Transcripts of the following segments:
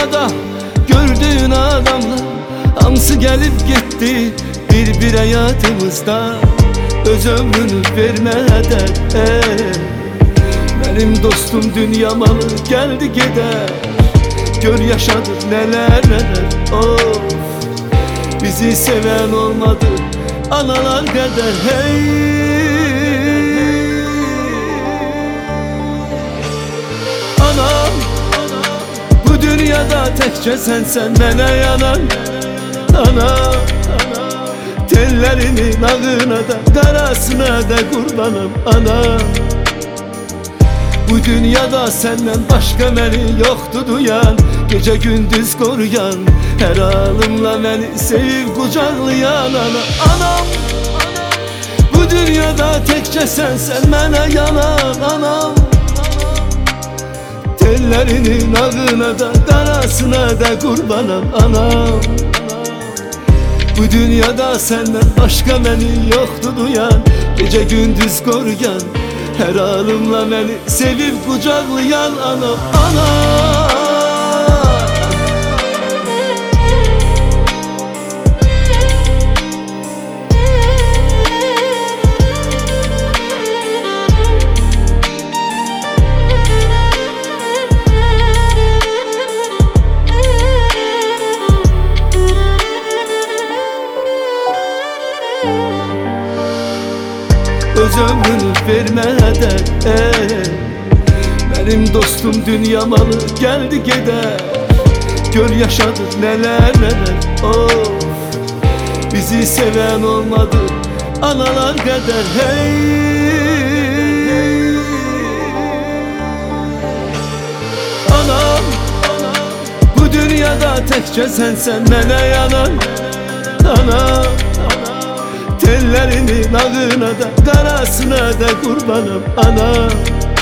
dünyada gördüğün adamlar hamısı gelip gitti bir hayatımızda, öz ömrünü vermeden. Benim dostum dünya malı geldi gider, gör yaşadık neler neler. Of, bizi seven olmadı analar kadar. Hey, anam, bu dünyada tekçe sen bana yanan. Ana, tellerinin ağına da karasına da kurbanım ana. Bu dünyada senden başka beni yoktu duyan, gece gündüz koruyan, her alımla beni sevip kucaklayan ana. Anam, bu dünyada tekçe sen bana yanan anam. Tellerinin ağına da karasına da kurbanım anam. Bu dünyada senden başka beni yoktu duyan, gece gündüz koruyan, her alımla beni sevip kucaklayan ana. Ana, öz ömrünü vermeden. Benim dostum dünya malı geldi gider, gör yaşadık neler neler. Of, bizi seven olmadı analar kadar. Hey, anam, bu dünyada tekçe sen bana yanan ana. Tellerinin ağına da karasına da kurbanım ana.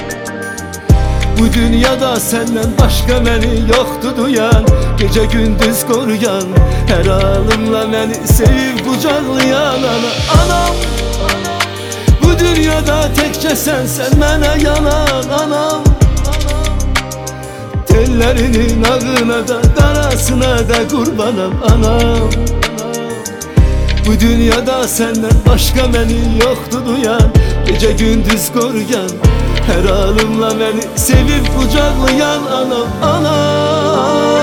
Bu dünyada senden başka beni yoktu duyan, gece gündüz koruyan, her alımla beni sevip kucaklayan ana. Anam, bu dünyada tekçe sen bana yanan anam. Tellerinin ağına da karasına da kurbanım anam. Bu dünyada senden başka beni yoktu duyan, gece gündüz koruyan, her alımla beni sevip kucaklayan anam ana.